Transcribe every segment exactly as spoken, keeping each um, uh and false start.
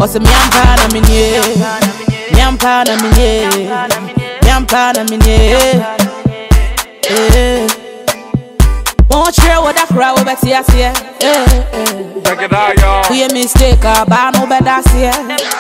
Ose miampa na minye, miampa na minye, miampa na minye. Won't share what I cry over tears here. Check it out, y'all. We a mistake, I no better here.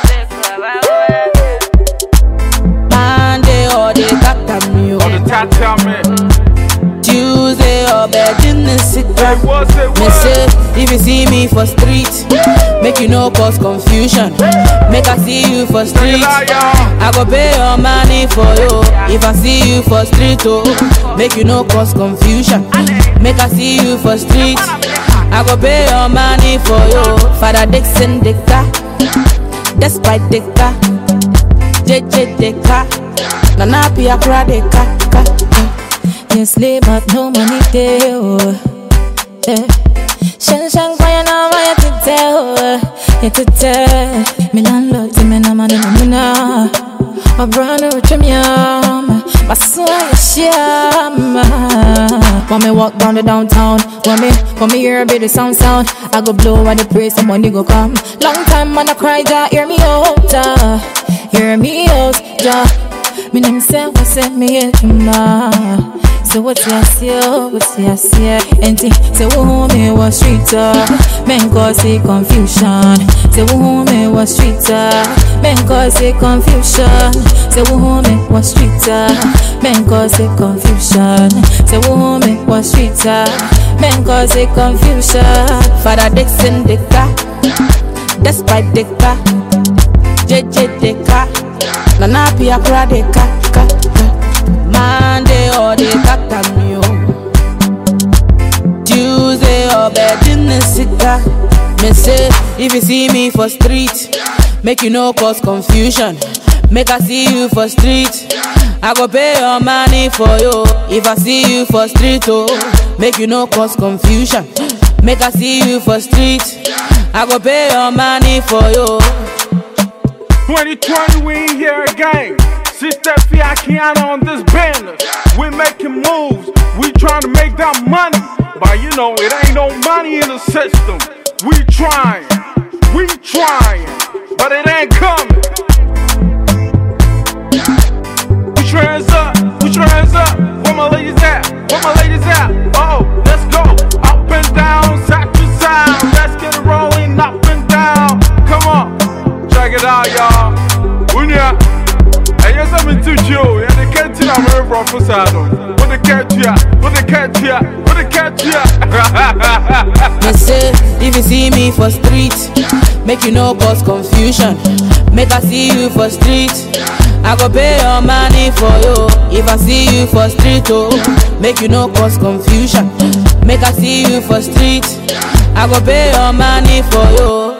Monday or the tata me, or the tata me. Tuesday or bed in the sick. Me say, if you see me for street, make you no cause confusion. Make I see you for street, I go pay your money for you. If I see you for street, oh, make you no cause confusion. Make I see you for street, I go pay your money for you. Father Dixon Dicka, despite Dicka, J J Dicka, Nana Pia Kra Dicka. Yes, slave but no money there. Yeah. Shan shan kwaya na maya tete oh, tete. Me landlord me na mani na na. A brand new chimyam, maswa yashama. When me walk down the downtown, when me when me hear a bit of sound sound, I go blow at the praise, some money go come. Long time man I cry, ja, hear me out, ja, hear me out, ja. Me name say what send me here to ma. So what's your see, what's your see? Enti say who me was street uh, men cause it confusion. Say who me was street uh, men cause it confusion. Say who me was street uh, men cause it confusion. Say who me was street uh, men cause it confusion. Father Dixon Dicka, despite Dicka, J J Dicka, Nana Pia Kra Dicka. Monday or the tata me, Tuesday or bed in the sick. Me say, if you see me for street, make you no cause confusion. Make I see you for street, I go pay your money for you. If I see you for street, oh, make you no cause confusion. Make I see you for street, I go pay your money for you. twenty twenty, we ain't here again. Sister Fiakiana on this banner. We making moves, we trying to make that money. But you know, it ain't no money in the system. We trying, we trying, but it ain't coming. Put your hands up, put your hands up. Where my ladies at? Where my ladies at? Oh, let's go. Up and down, side to side. Let's get it rolling, up and down. Come on, check it out, y'all. Unya. Yes, I'm into you. And they can't tell I'm very professor. What they catch ya? What they catch ya? What they catch ya? Me say, if you see me for street, make you no cause confusion. Make I see you for street, I go pay your money for you. If I see you for street, oh, make you no cause confusion. Make I see you for street, I go pay your money for you.